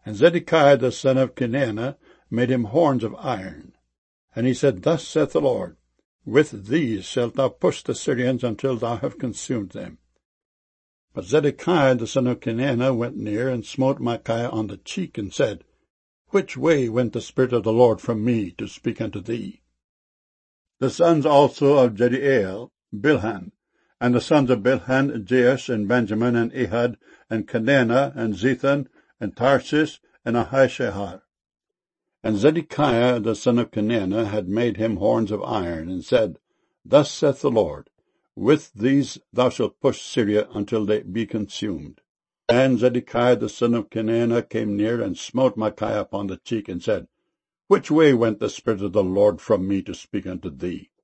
And Zedekiah the son of Kenaanah made him horns of iron. And he said, Thus saith the Lord, With these shalt thou push the Syrians until thou have consumed them. But Zedekiah the son of Kenaanah went near, and smote Micaiah on the cheek, and said, Which way went the Spirit of the Lord from me to speak unto thee? The sons also of Jediael, Bilhan, and the sons of Bilhan, Jeush, and Benjamin, and Ehud, and Kenaanah, and Zethan, and Tarshish, and Ahishahar. And Zedekiah the son of Kenaanah had made him horns of iron, and said, Thus saith the Lord, With these thou shalt push Syria until they be consumed. And Zedekiah the son of Kenaanah came near, and smote Micaiah upon the cheek, and said, Which way went the Spirit of the Lord from me to speak unto thee?